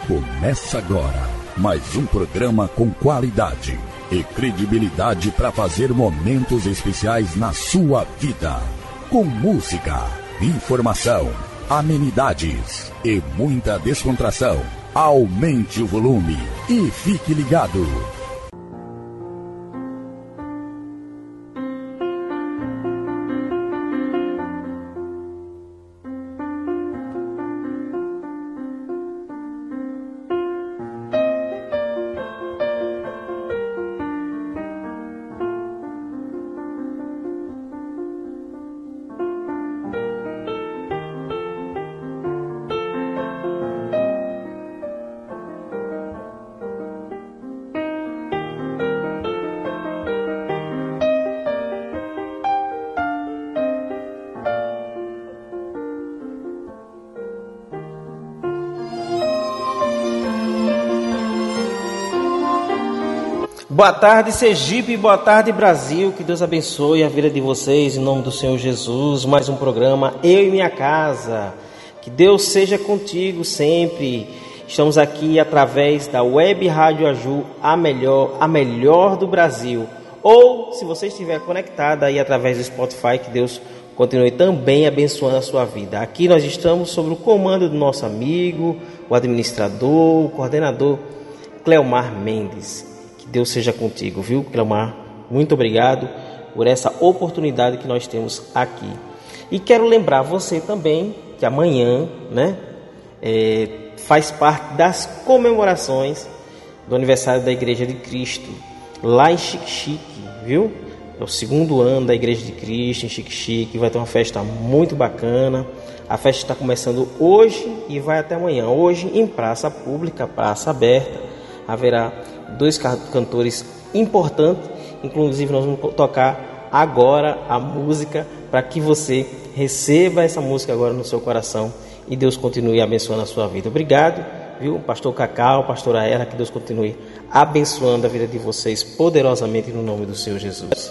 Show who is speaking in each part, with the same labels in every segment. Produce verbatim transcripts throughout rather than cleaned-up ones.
Speaker 1: Começa agora mais um programa com qualidade e credibilidade para fazer momentos especiais na sua vida. Com música, informação, amenidades e muita descontração. Aumente o volume e fique ligado.
Speaker 2: Boa tarde, Sergipe, boa tarde, Brasil. Que Deus abençoe a vida de vocês, em nome do Senhor Jesus. Mais um programa, Eu e Minha Casa. Que Deus seja contigo sempre. Estamos aqui através da Web Rádio Aju, a melhor, a melhor do Brasil. Ou, se você estiver conectado aí através do Spotify, que Deus continue também abençoando a sua vida. Aqui nós estamos sob o comando do nosso amigo, o administrador, o coordenador, Cleomar Mendes. Deus seja contigo, viu, Cleomar? Muito obrigado por essa oportunidade que nós temos aqui. E quero lembrar você também que amanhã, né, é, faz parte das comemorações do aniversário da Igreja de Cristo, lá em Xique-Xique, viu? É o segundo ano da Igreja de Cristo em Xique-Xique, vai ter uma festa muito bacana. A festa está começando hoje e vai até amanhã. Hoje, em praça pública, praça aberta, haverá dois cantores importantes, inclusive nós vamos tocar agora a música para que você receba essa música agora no seu coração e Deus continue abençoando a sua vida. Obrigado, viu, pastor Cacau, pastora Ela, que Deus continue abençoando a vida de vocês poderosamente no nome do Senhor Jesus.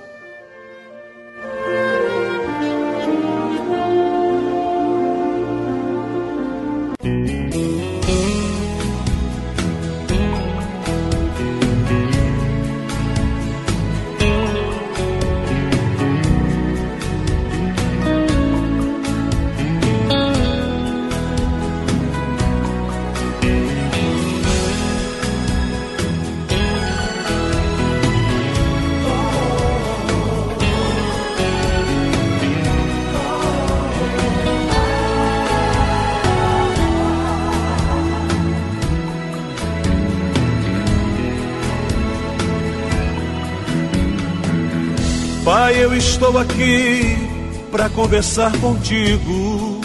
Speaker 3: Pai, eu estou aqui para conversar contigo.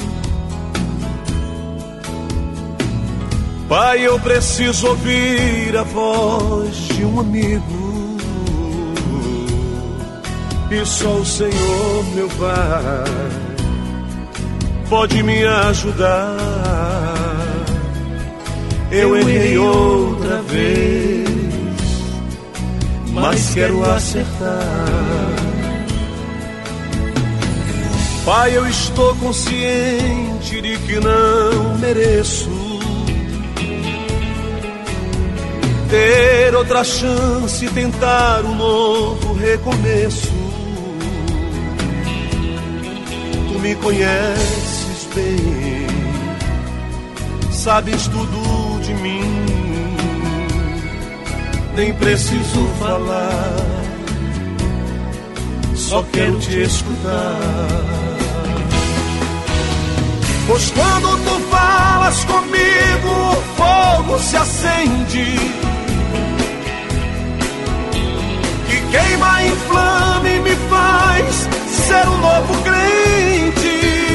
Speaker 3: Pai, eu preciso ouvir a voz de um amigo. E só o Senhor, meu Pai, pode me ajudar. Eu errei outra vez, mas quero acertar. Pai, eu estou consciente de que não mereço ter outra chance, tentar um novo recomeço. Tu me conheces bem, sabes tudo de mim, nem preciso falar, só quero te escutar. Pois quando tu falas comigo, o fogo se acende, que queima, inflama e me faz ser um novo crente.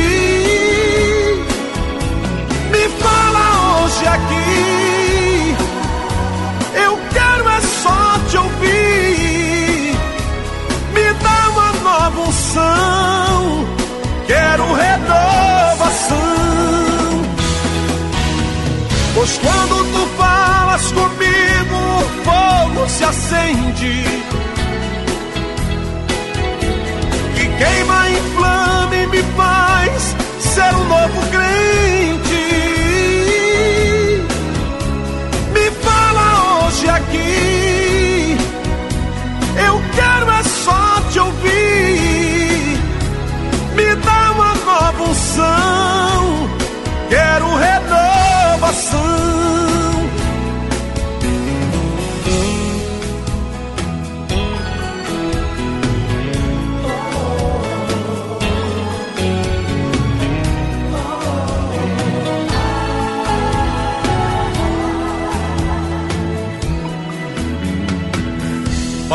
Speaker 3: Me fala hoje aqui, eu quero é só te ouvir. Me dá uma nova unção, quero renovação. Pois quando tu falas comigo, o fogo se acende, que queima, inflama e me faz ser um novo crente.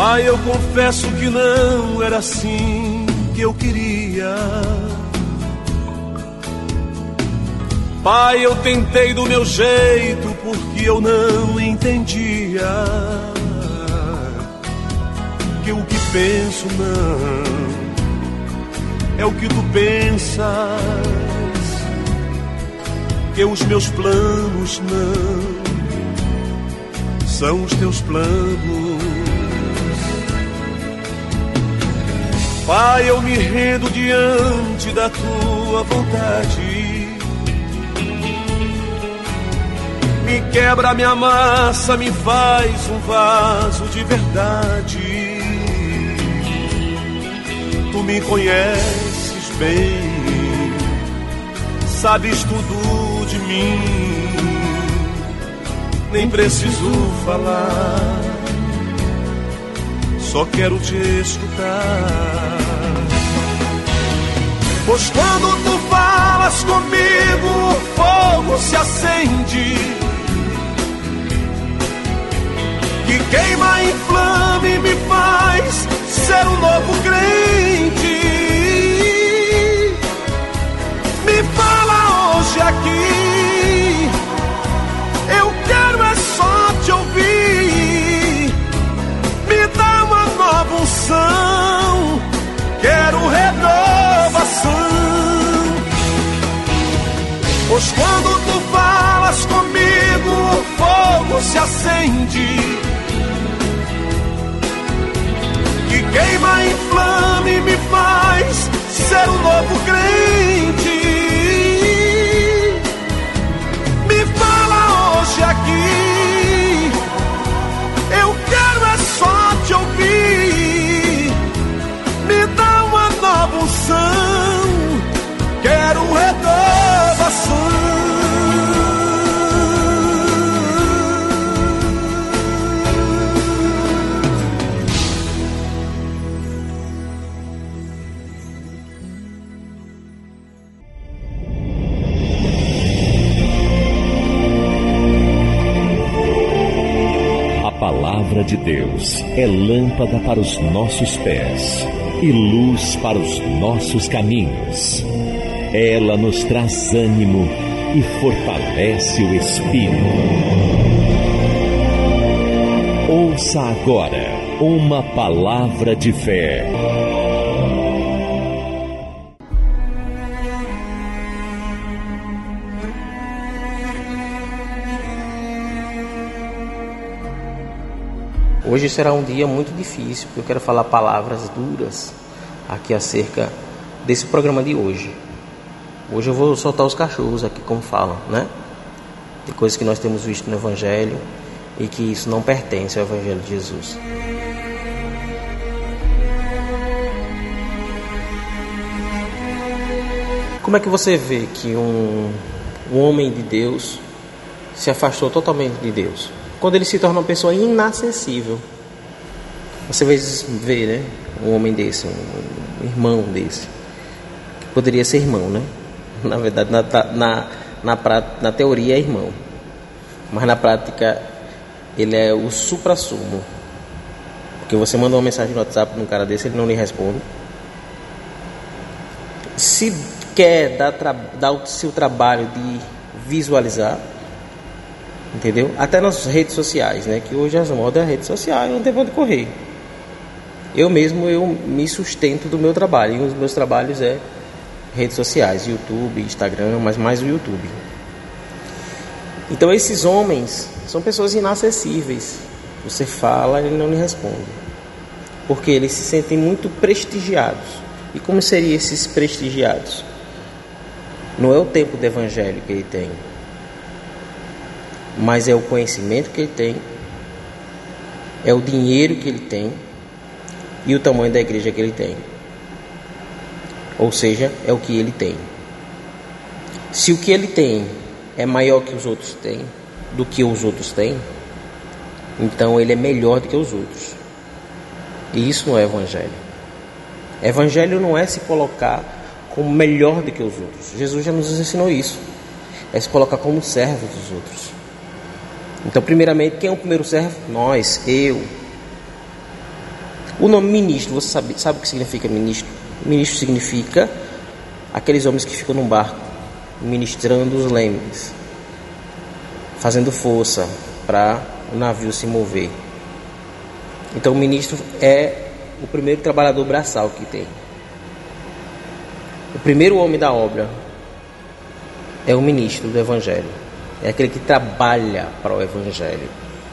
Speaker 3: Pai, eu confesso que não era assim que eu queria. Pai, eu tentei do meu jeito porque eu não entendia que o que penso não é o que tu pensas, que os meus planos não são os teus planos. Pai, eu me rendo diante da tua vontade. Me quebra, me amassa, me faz um vaso de verdade. Tu me conheces bem, sabes tudo de mim, nem preciso falar, só quero te escutar. Pois quando tu falas comigo, o fogo se acende, que queima, inflame, me faz ser um novo crente. Me fala hoje aqui, eu quero é só te ouvir. Me dá uma nova unção, quero renovação. Pois quando tu falas comigo, o fogo se acende, que queima, inflame, me faz ser um novo crente. Me fala hoje aqui, eu quero é só te ouvir. Me dá uma nova unção, quero renovação.
Speaker 1: A palavra de Deus é lâmpada para os nossos pés e luz para os nossos caminhos. Ela nos traz ânimo e fortalece o espírito. Ouça agora uma palavra de fé.
Speaker 2: Hoje será um dia muito difícil, porque eu quero falar palavras duras aqui acerca desse programa de hoje. Hoje eu vou soltar os cachorros aqui, como falam, né? De coisas que nós temos visto no Evangelho e que isso não pertence ao Evangelho de Jesus. Como é que você vê que um, um homem de Deus se afastou totalmente de Deus? Quando ele se torna uma pessoa inacessível. Você vê, né, um homem desse, um irmão desse, que poderia ser irmão, né? Na verdade, na, na, na, na teoria é irmão, mas na prática ele é o supra-sumo. Porque você manda uma mensagem no WhatsApp num cara desse, ele não lhe responde. Se quer dar, tra- dar o seu trabalho de visualizar, entendeu? Até nas redes sociais, né? Que hoje as modas é rede social, não tem pra onde correr. Eu mesmo, eu me sustento do meu trabalho. E um dos meus trabalhos é redes sociais, YouTube, Instagram, mas mais o YouTube. Então esses homens são pessoas inacessíveis. Você fala, ele não lhe responde, porque eles se sentem muito prestigiados. E como seriam esses prestigiados? Não é o tempo do evangelho que ele tem, mas é o conhecimento que ele tem, é o dinheiro que ele tem e o tamanho da igreja que ele tem. Ou seja, é o que ele tem. Se o que ele tem é maior que os outros têm, do que os outros têm, então ele é melhor do que os outros. E isso não é evangelho. Evangelho não é se colocar como melhor do que os outros. Jesus já nos ensinou isso. É se colocar como servo dos outros. Então, primeiramente, quem é o primeiro servo? Nós, eu. O nome ministro, você sabe, sabe o que significa ministro? Ministro significa aqueles homens que ficam num barco, ministrando os lemes, fazendo força para o navio se mover. Então o ministro é o primeiro trabalhador braçal que tem. O primeiro homem da obra é o ministro do Evangelho. É aquele que trabalha para o Evangelho.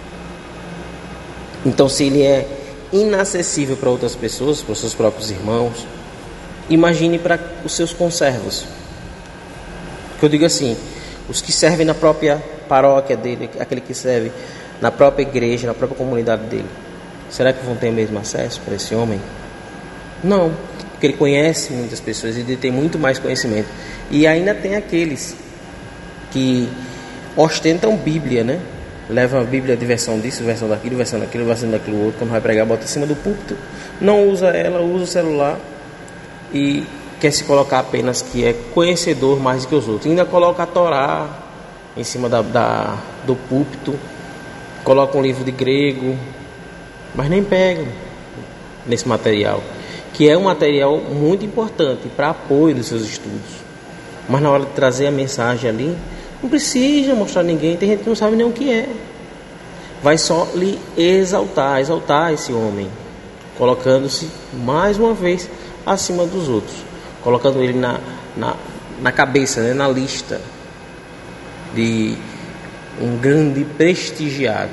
Speaker 2: Então, se ele é inacessível para outras pessoas, para os seus próprios irmãos, imagine para os seus conservos. Que eu digo assim, os que servem na própria paróquia dele, aquele que serve na própria igreja, na própria comunidade dele. Será que vão ter o mesmo acesso para esse homem? Não, porque ele conhece muitas pessoas e ele tem muito mais conhecimento. E ainda tem aqueles que ostentam Bíblia, né? Levam a Bíblia de versão disso, versão daquilo, versão daquilo, versão daquilo outro. Quando vai pregar, bota em cima do púlpito, não usa ela, usa o celular e quer se colocar apenas que é conhecedor mais do que os outros. Ainda coloca a Torá em cima da, da, do púlpito, coloca um livro de grego, mas nem pega nesse material, que é um material muito importante para apoio dos seus estudos. Mas na hora de trazer a mensagem ali, não precisa mostrar a ninguém. Tem gente que não sabe nem o que é. Vai só lhe exaltar, exaltar esse homem, colocando-se mais uma vez acima dos outros, colocando ele na, na, na cabeça, né, na lista de um grande prestigiado,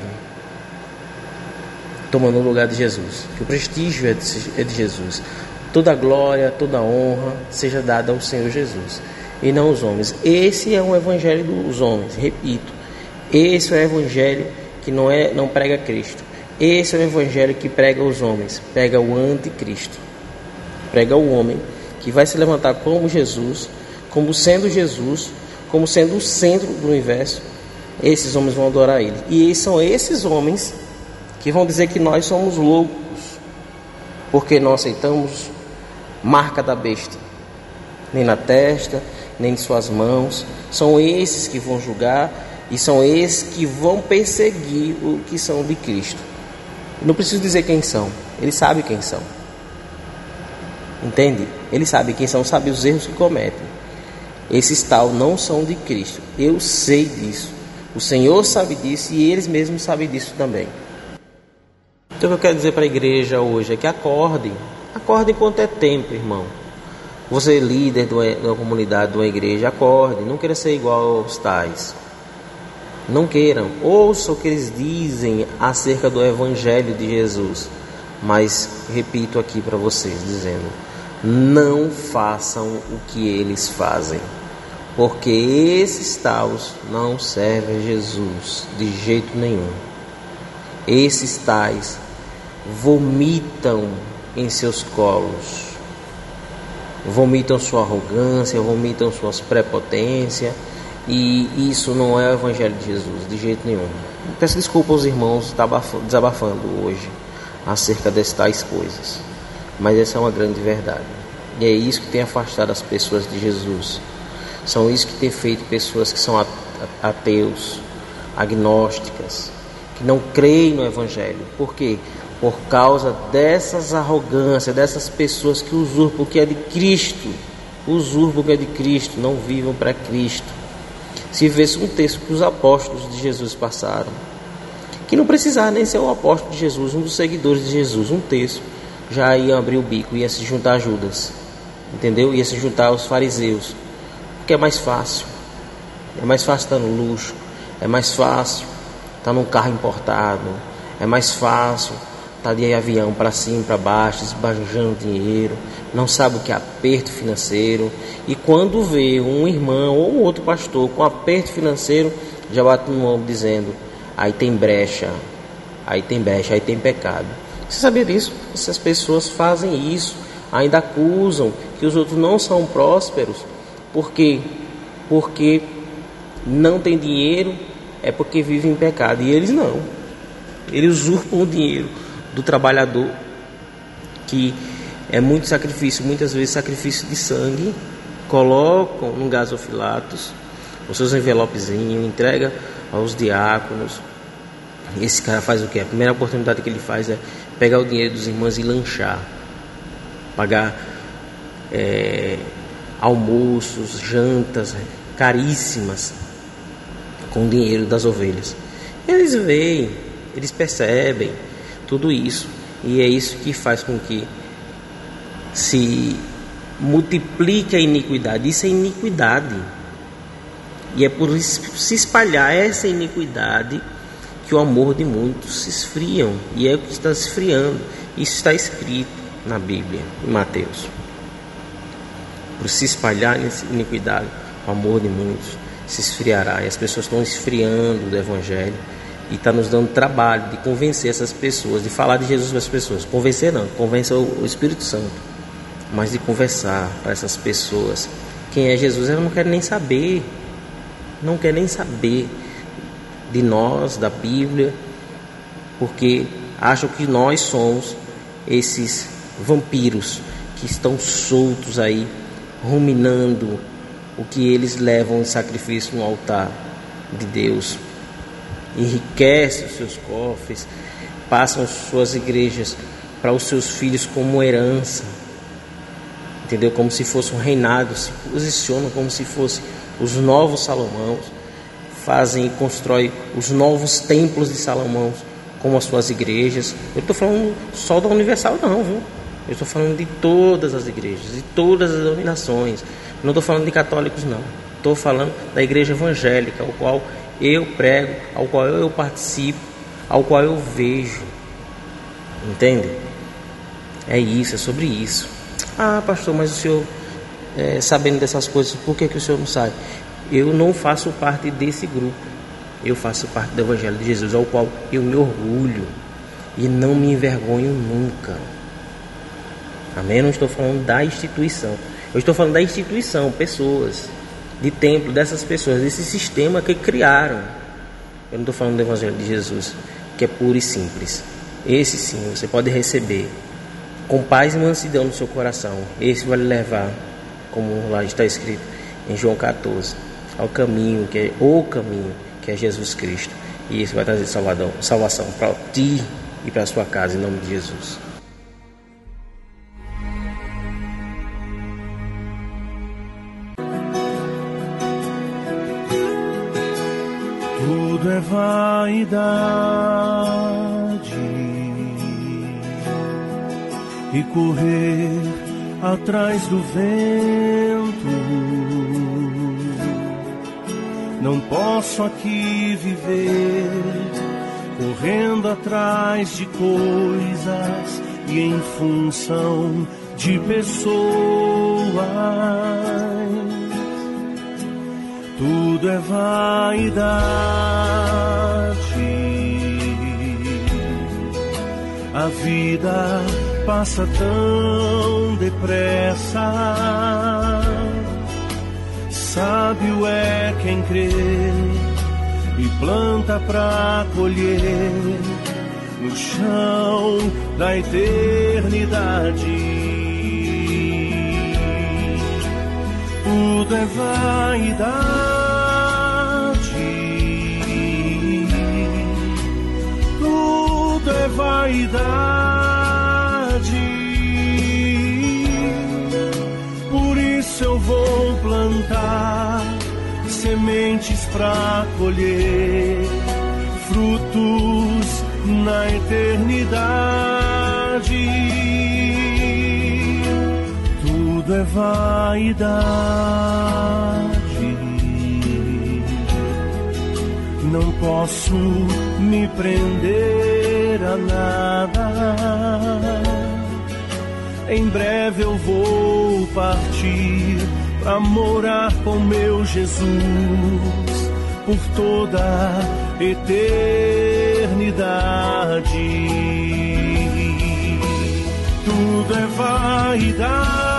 Speaker 2: tomando o lugar de Jesus. Que o prestígio é de, é de Jesus. Toda a glória, toda a honra seja dada ao Senhor Jesus e não aos homens. Esse é um evangelho dos homens, repito. Esse é o evangelho que não, é, não prega Cristo. Esse é o evangelho que prega os homens, prega o anticristo. Prega o homem que vai se levantar como Jesus, como sendo Jesus, como sendo o centro do universo. Esses homens vão adorar ele. E são esses homens que vão dizer que nós somos loucos, porque não aceitamos marca da besta, nem na testa, nem em suas mãos. São esses que vão julgar e são esses que vão perseguir o que são de Cristo. Não preciso dizer quem são, ele sabe quem são. Entende? Ele sabe quem são, sabe os erros que cometem. Esses tal não são de Cristo. Eu sei disso. O Senhor sabe disso e eles mesmos sabem disso também. Então o que eu quero dizer para a igreja hoje é que acordem. Acordem enquanto é tempo, irmão. Você é líder de uma, de uma comunidade, de uma igreja, acorde. Não queira ser igual aos tais. Não queiram. Ouça o que eles dizem acerca do Evangelho de Jesus. Mas repito aqui para vocês, dizendo: não façam o que eles fazem, porque esses tais não servem a Jesus de jeito nenhum. Esses tais vomitam em seus colos, vomitam sua arrogância, vomitam suas prepotências, e isso não é o Evangelho de Jesus de jeito nenhum. Peço desculpa aos irmãos desabafando hoje acerca destas tais coisas, mas essa é uma grande verdade, e é isso que tem afastado as pessoas de Jesus. São isso que tem feito pessoas que são ateus, agnósticas, que não creem no Evangelho. Por quê? Por causa dessas arrogâncias, dessas pessoas que usurpam o que é de Cristo, usurpam o que é de Cristo, não vivam para Cristo. Se visse um texto que os apóstolos de Jesus passaram, que não precisava nem ser o apóstolo de Jesus, um dos seguidores de Jesus, um texto, já ia abrir o bico, ia se juntar a Judas, entendeu? Ia se juntar aos fariseus, porque é mais fácil, é mais fácil estar no luxo, é mais fácil estar num carro importado, é mais fácil estar de avião para cima, para baixo, esbanjando dinheiro, não sabe o que é aperto financeiro, e quando vê um irmão ou um outro pastor com aperto financeiro, já bate no ombro dizendo: aí tem brecha, aí tem brecha, aí tem pecado. Você sabia disso? Essas pessoas fazem isso, ainda acusam que os outros não são prósperos, porque, porque não tem dinheiro, é porque vivem em pecado, e eles não. Eles usurpam o dinheiro do trabalhador, que é muito sacrifício, muitas vezes sacrifício de sangue, colocam no gasofilatos os seus envelopezinhos, entrega aos diáconos. Esse cara faz o quê? A primeira oportunidade que ele faz é pegar o dinheiro dos irmãos e lanchar, pagar é, almoços, jantas caríssimas com o dinheiro das ovelhas. Eles veem, eles percebem tudo isso, e é isso que faz com que se multiplique a iniquidade. Isso é iniquidade, e é por se espalhar essa iniquidade que o amor de muitos se esfriam, e é o que está se esfriando. Isso está escrito na Bíblia, em Mateus. Por se espalhar essa iniquidade, o amor de muitos se esfriará, e as pessoas estão esfriando do Evangelho, e está nos dando trabalho de convencer essas pessoas, de falar de Jesus para as pessoas. Convencer não, convencer o Espírito Santo, mas de conversar para essas pessoas quem é Jesus. Elas não querem nem saber, não querem nem saber de nós, da Bíblia, porque acham que nós somos esses vampiros que estão soltos aí, ruminando o que eles levam em sacrifício no altar de Deus. Enriquecem os seus cofres, passam suas igrejas para os seus filhos como herança, entendeu? Como se fosse um reinado, se posicionam como se fosse os novos Salomão, fazem e constroem os novos templos de Salomão como as suas igrejas. Eu estou falando só da Universal não, viu? Eu estou falando de todas as igrejas, de todas as denominações. Não estou falando de católicos não, estou falando da igreja evangélica, ao qual eu prego, ao qual eu participo, ao qual eu vejo. Entende? É isso, é sobre isso. Ah, pastor, mas o senhor, é, sabendo dessas coisas, por que, que o senhor não sai? Eu não faço parte desse grupo. Eu faço parte do Evangelho de Jesus, ao qual eu me orgulho e não me envergonho nunca. Amém? Eu não estou falando da instituição. Eu estou falando da instituição, pessoas, de templo, dessas pessoas, desse sistema que criaram. Eu não estou falando do Evangelho de Jesus, que é puro e simples. Esse sim, você pode receber com paz e mansidão no seu coração. Esse vai lhe levar, como lá está escrito em João catorze, ao caminho, que é o caminho, que é Jesus Cristo. E isso vai trazer salvadão, salvação para ti e para a sua casa, em nome de Jesus.
Speaker 3: Tudo é vaidade e correr atrás do vento. Não posso aqui viver correndo atrás de coisas e em função de pessoas. Tudo é vaidade, a vida passa tão depressa. Sábio é quem crê e planta pra colher no chão da eternidade. Tudo é vaidade, tudo é vaidade. Por isso eu vou plantar sementes pra colher frutos na eternidade. Tudo é vaidade, não posso me prender a nada. Em breve eu vou partir pra morar com meu Jesus por toda a eternidade. Tudo é vaidade,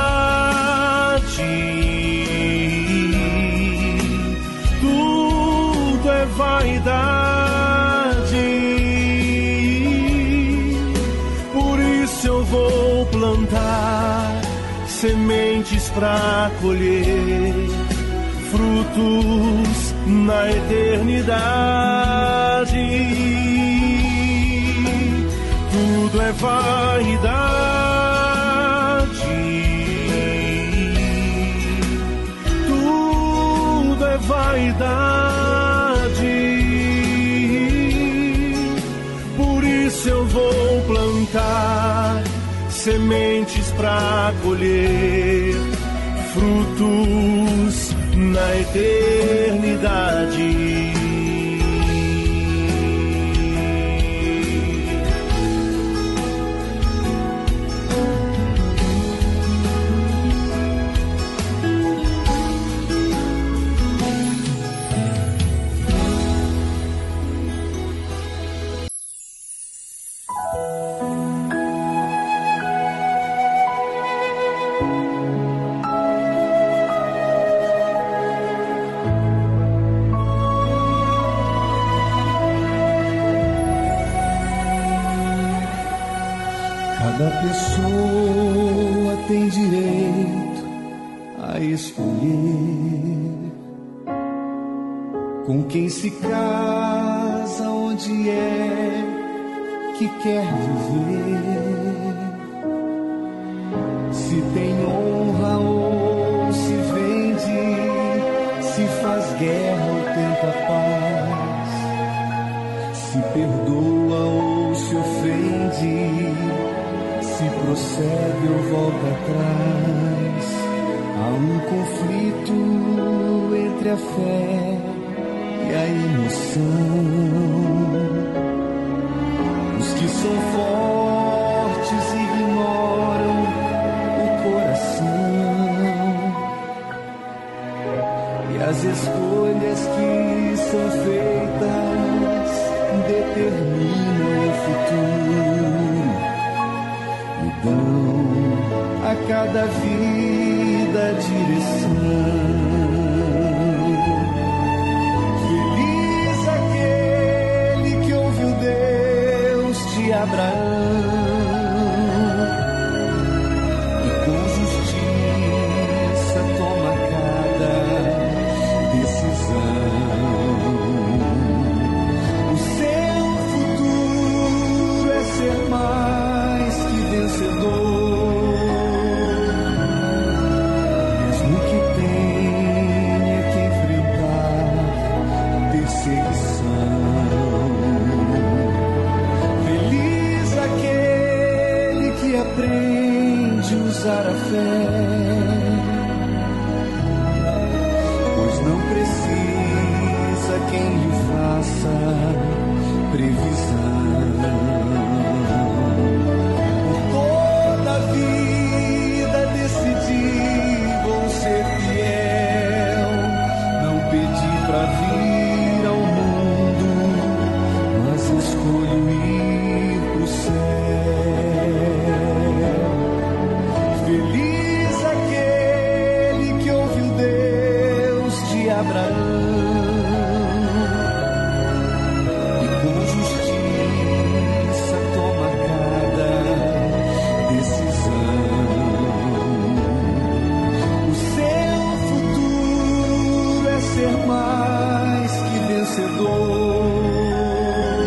Speaker 3: tudo é vaidade. Por isso eu vou plantar sementes pra colher frutos na eternidade. Tudo tudo é vaidade, tudo é vaidade. Por isso eu vou plantar sementes para colher frutos na eternidade.
Speaker 4: Cada pessoa tem direito a escolher com quem se casa, onde é que quer viver, se tem honra ou se vende, se faz guerra ou tenta paz, se perdoa ou se ofende, se prossegue ou volta atrás. Há um conflito entre a fé e a emoção. Os que são fortes ignoram o coração, e as escolhas que são feitas determinam o futuro e dão a cada vida direção. Feliz aquele que ouviu Deus de Abraão e com justiça toma cada decisão. O seu futuro é ser mais que vencedor, mesmo que tenha que enfrentar perseguição. Feliz aquele que aprende a usar a fé, pois não precisa quem lhe faça previsão. Por toda a vida decidi vou ser fiel, não pedi pra vir ao mundo, mas escolho ir pro céu. Feliz aquele que ouviu Deus de Abraão e com justiça toma cada decisão. O seu futuro é ser mais que vencedor,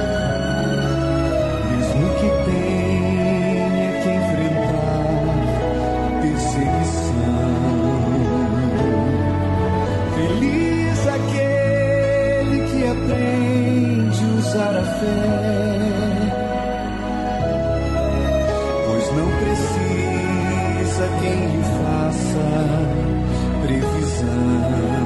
Speaker 4: mesmo que tenha que enfrentar perseguição. Feliz aquele que aprende a usar a fé, pois não precisa quem lhe faça previsão.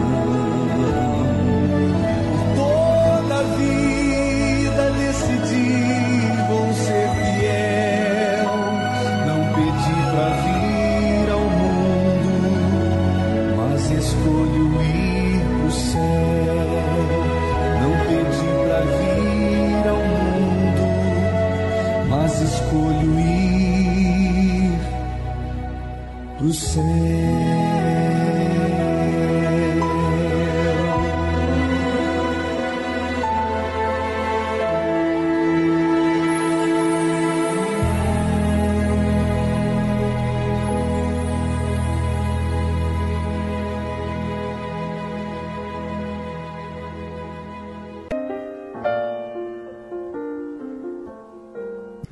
Speaker 4: Toda a vida decidi vou ser fiel, não pedi pra vir ao mundo, mas escolho ir pro céu. Não pedi pra vir ao mundo, mas escolho ir pro céu.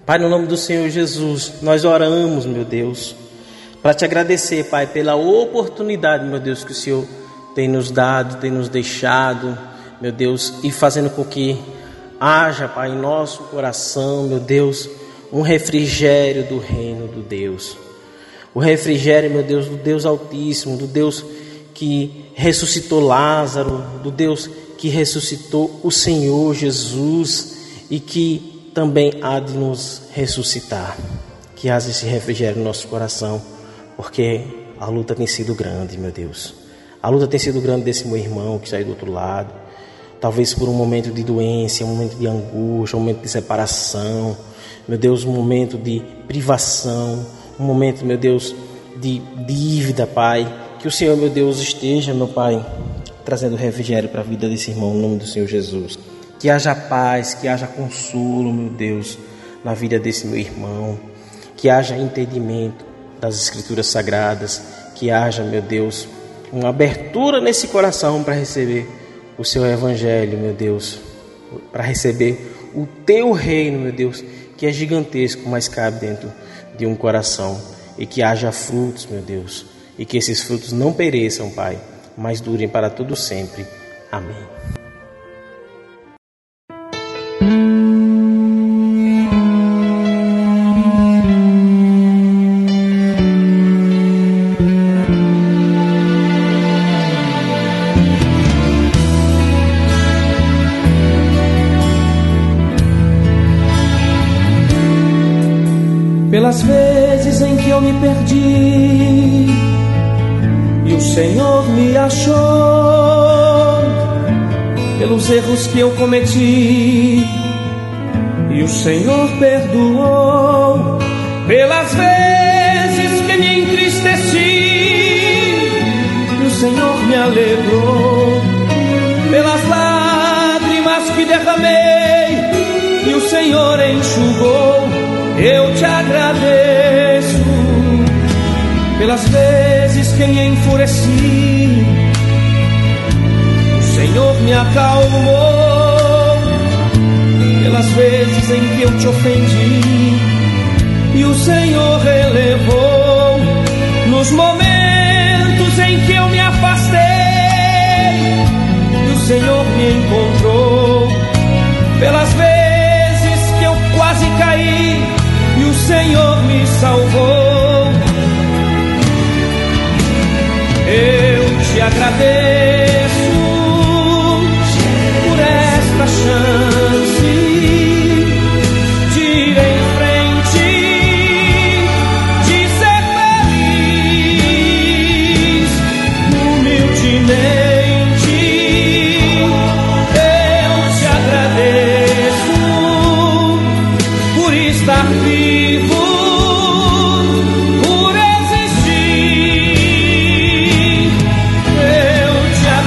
Speaker 2: Pai, no nome do Senhor Jesus, nós oramos, meu Deus, para te agradecer, Pai, pela oportunidade, meu Deus, que o Senhor tem nos dado, tem nos deixado, meu Deus, e fazendo com que haja, Pai, em nosso coração, meu Deus, um refrigério do reino do Deus. O refrigério, meu Deus, do Deus Altíssimo, do Deus que ressuscitou Lázaro, do Deus que ressuscitou o Senhor Jesus e que também há de nos ressuscitar. Que haja esse refrigério no nosso coração, porque a luta tem sido grande, meu Deus. A luta tem sido grande desse meu irmão que saiu do outro lado, talvez por um momento de doença, um momento de angústia, um momento de separação, meu Deus, um momento de privação, um momento, meu Deus, de dívida, Pai. Que o Senhor, meu Deus, esteja, meu Pai, trazendo refrigério para a vida desse irmão, em nome do Senhor Jesus. Que haja paz, que haja consolo, meu Deus, na vida desse meu irmão. Que haja entendimento das Escrituras Sagradas. Que haja, meu Deus, uma abertura nesse coração para receber o Seu Evangelho, meu Deus. Para receber o Teu reino, meu Deus, que é gigantesco, mas cabe dentro de um coração. E que haja frutos, meu Deus. E que esses frutos não pereçam, Pai, mas durem para todo sempre. Amém.
Speaker 4: Pelas vezes em que eu me perdi e o Senhor me achou, pelos erros que eu cometi e o Senhor perdoou, pelas vezes que me entristeci e o Senhor me alegrou, pelas lágrimas que derramei e o Senhor enxugou. Eu te agradeço pelas vezes que me enfureci, o Senhor me acalmou, pelas vezes em que eu te ofendi e o Senhor relevou, nos momentos em que eu me afastei e o Senhor me encontrou, pelas vezes que eu quase caí e o Senhor me salvou. Eu te agradeço por esta chance de ir em frente, de ser feliz, humildemente. Eu te agradeço por estar vivo, por existir. Eu te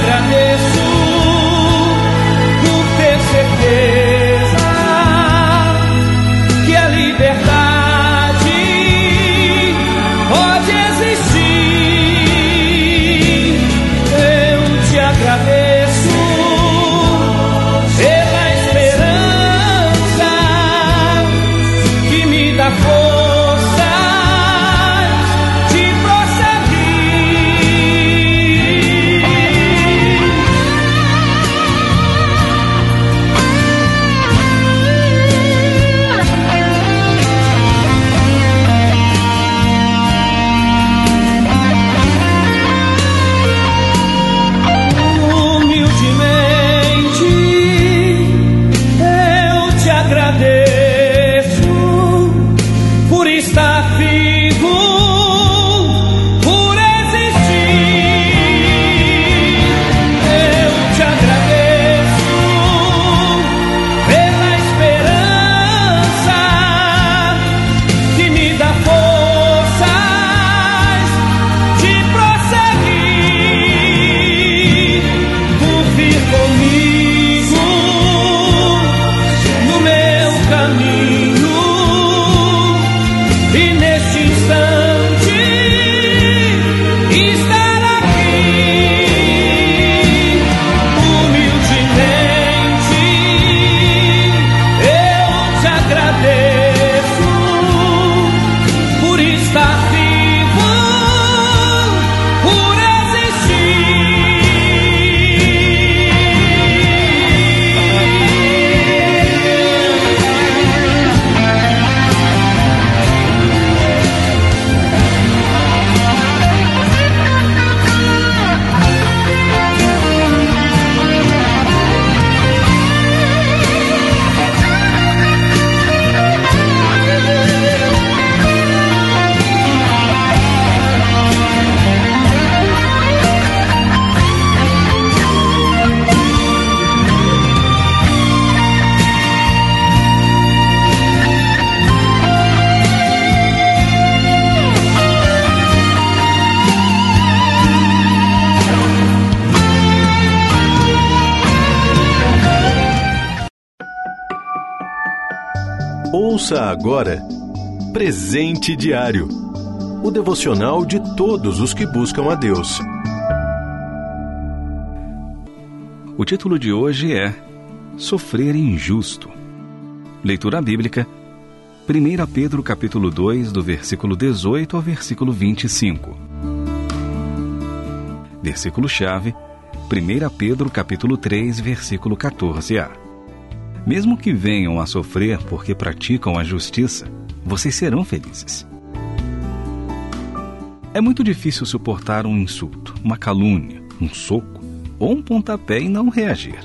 Speaker 5: Ouça agora Presente Diário, o devocional de todos os que buscam a Deus.
Speaker 6: O título de hoje é Sofrer Injusto. Leitura bíblica, primeira Pedro capítulo dois, do versículo dezoito ao versículo vinte e cinco. Versículo-chave, primeira Pedro capítulo três, versículo quatorze a. Mesmo que venham a sofrer porque praticam a justiça, vocês serão felizes. É muito difícil suportar um insulto, uma calúnia, um soco ou um pontapé e não reagir.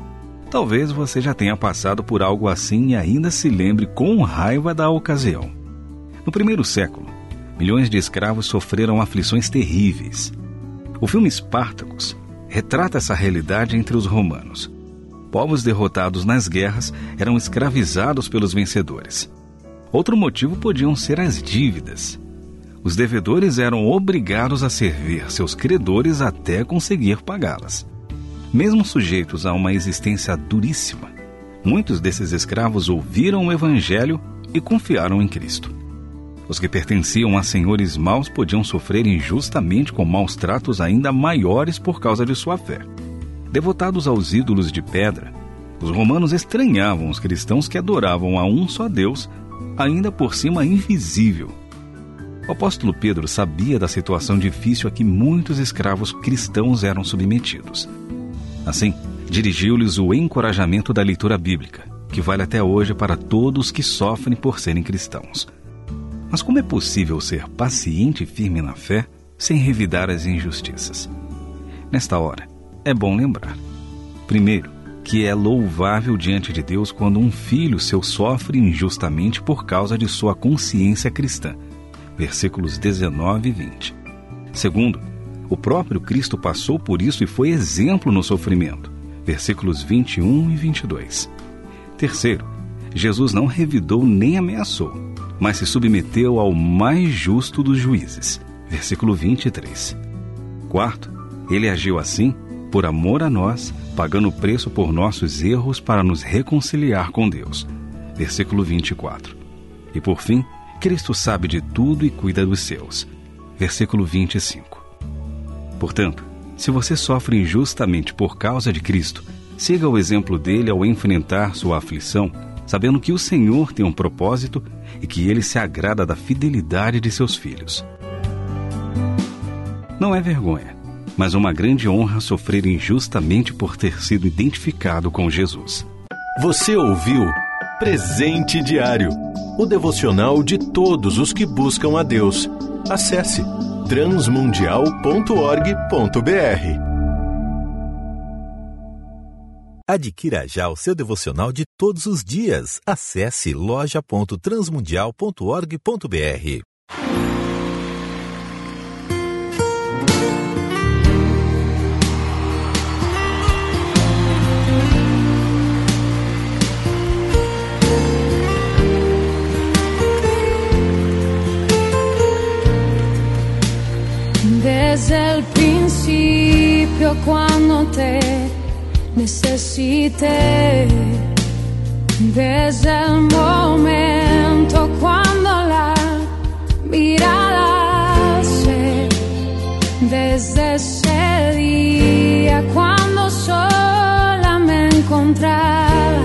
Speaker 6: Talvez você já tenha passado por algo assim e ainda se lembre com raiva da ocasião. No primeiro século, milhões de escravos sofreram aflições terríveis. O filme Spartacus retrata essa realidade entre os romanos. Povos derrotados nas guerras eram escravizados pelos vencedores. Outro motivo podiam ser as dívidas. Os devedores eram obrigados a servir seus credores até conseguir pagá-las. Mesmo sujeitos a uma existência duríssima, muitos desses escravos ouviram o Evangelho e confiaram em Cristo. Os que pertenciam a senhores maus podiam sofrer injustamente com maus tratos ainda maiores por causa de sua fé. Devotados aos ídolos de pedra, os romanos estranhavam os cristãos que adoravam a um só Deus, ainda por cima invisível. O apóstolo Pedro sabia da situação difícil a que muitos escravos cristãos eram submetidos. Assim, dirigiu-lhes o encorajamento da leitura bíblica, que vale até hoje para todos que sofrem por serem cristãos. Mas como é possível ser paciente e firme na fé sem revidar as injustiças? Nesta hora, é bom lembrar, primeiro, que é louvável diante de Deus quando um filho seu sofre injustamente por causa de sua consciência cristã. Versículos dezenove e vinte. Segundo, o próprio Cristo passou por isso e foi exemplo no sofrimento. Versículos vinte e um e vinte e dois. Terceiro, Jesus não revidou nem ameaçou, mas se submeteu ao mais justo dos juízes. Versículo vinte e três. Quarto, ele agiu assim por amor a nós, pagando o preço por nossos erros para nos reconciliar com Deus. Versículo vinte e quatro. E por fim, Cristo sabe de tudo e cuida dos seus. Versículo vinte e cinco. Portanto, se você sofre injustamente por causa de Cristo, siga o exemplo dele ao enfrentar sua aflição, sabendo que o Senhor tem um propósito e que ele se agrada da fidelidade de seus filhos. Não é vergonha, mas uma grande honra sofrer injustamente por ter sido identificado com Jesus.
Speaker 5: Você ouviu Presente Diário, o devocional de todos os que buscam a Deus. Acesse transmundial ponto org ponto br.
Speaker 7: Adquira já o seu devocional de todos os dias. Acesse loja ponto transmundial ponto org ponto br.
Speaker 8: Desde el principio cuando te necesité, desde el momento cuando la mirada se, desde ese día cuando sola me encontraba,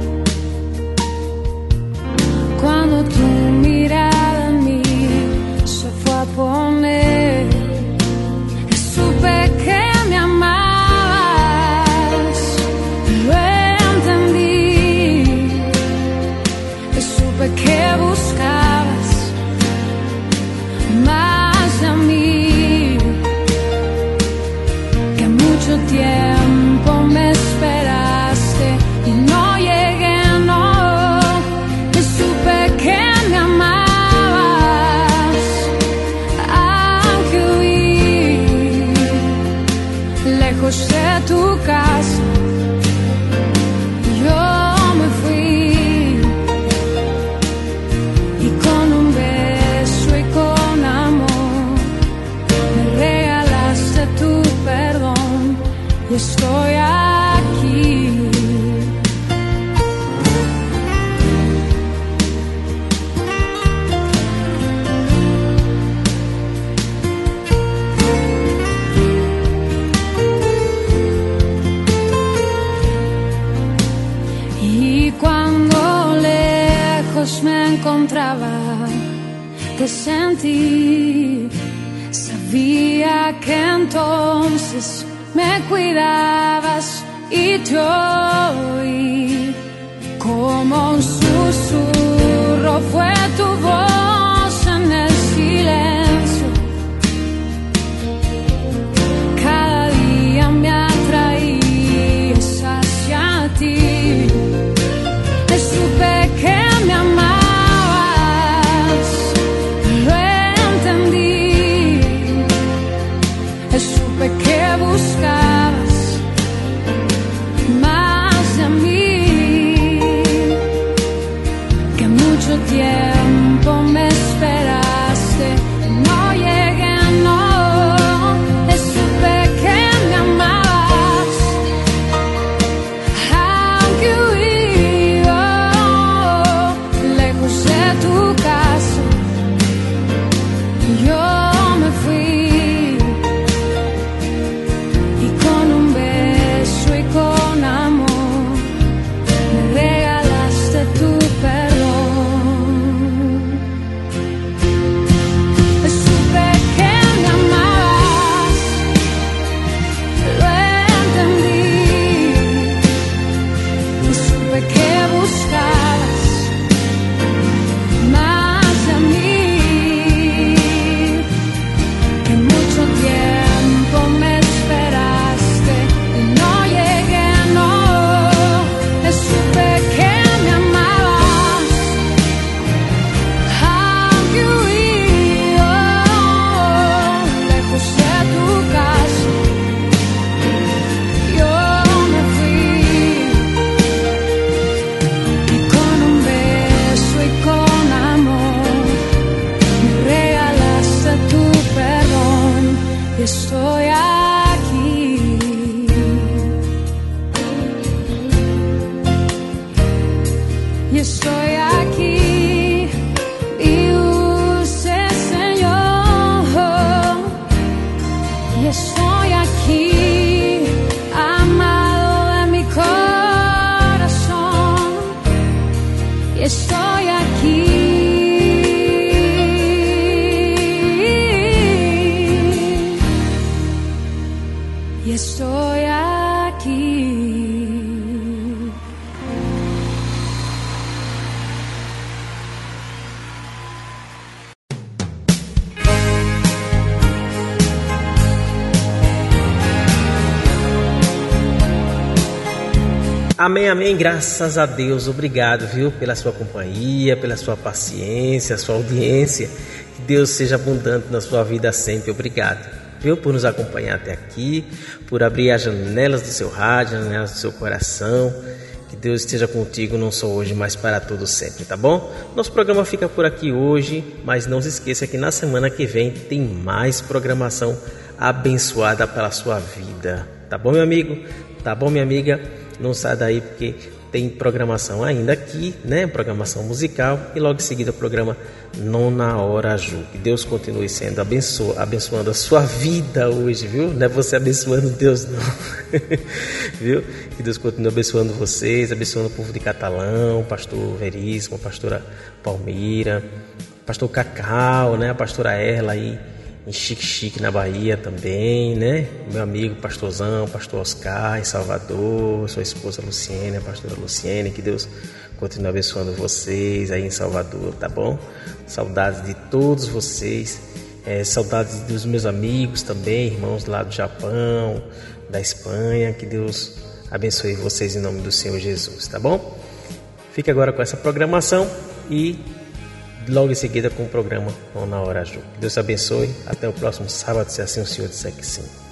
Speaker 8: cuando tu mirada en mí se fue a poner, supe que me amabas, lo entendí, supe que buscabas más de mí, que mucho tiempo me esperaste y lejos me encontraba, te sentí. Sabía que entonces me cuidabas y te oí. Como un susurro fue tu voz en el silencio. Cada día me atraías hacia ti. Te supe que me amabas, lo entendí. Te supe que buscabas más de mí. Que mucho tiempo me esperaste, no llegué, no. Te supe que me amabas, aunque huí lejos de tu casa. Yo me fui y con un beso y con amor me regalaste tu perdón. Supe que me amabas, lo entendí. Supe que buscabas más de mí. Que mucho tiempo me esperaste y no llegué, no. Supe que me amabas, aunque huí lejos de tu casa. Yo me fui y con un beso y con amor me regalaste tu perdón. Y estoy aquí. Y estoy aquí, y dulce Señor. Y estoy aquí, amado de mi corazón. Y estoy aquí. Y estoy aquí.
Speaker 2: Amém, amém, graças a Deus, obrigado, viu, pela sua companhia, pela sua paciência, sua audiência, que Deus seja abundante na sua vida sempre, obrigado, viu, por nos acompanhar até aqui, por abrir as janelas do seu rádio, as janelas do seu coração, que Deus esteja contigo não só hoje, mas para todo sempre, tá bom? Nosso programa fica por aqui hoje, mas não se esqueça que na semana que vem tem mais programação abençoada pela sua vida, tá bom, meu amigo? Tá bom, minha amiga? Não sai daí porque tem programação ainda aqui, né? Programação musical e logo em seguida o programa Nona Hora Ju. Que Deus continue sendo abençoa, abençoando a sua vida hoje, viu? Não é você abençoando Deus, não. Viu? Que Deus continue abençoando vocês, abençoando o povo de Catalão, pastor Veríssimo, a pastora Palmira, pastor Cacau, né? A pastora Erla aí em Chique Chique, na Bahia também, né? Meu amigo pastorzão, pastor Oscar, em Salvador, sua esposa Luciene, a pastora Luciene, que Deus continue abençoando vocês aí em Salvador, tá bom? Saudades de todos vocês, é, saudades dos meus amigos também, irmãos lá do Japão, da Espanha, que Deus abençoe vocês em nome do Senhor Jesus, tá bom? Fique agora com essa programação e logo em seguida com o programa Nona Hora Ju. Que Deus abençoe. Até o próximo sábado, se assim o Senhor disser que sim.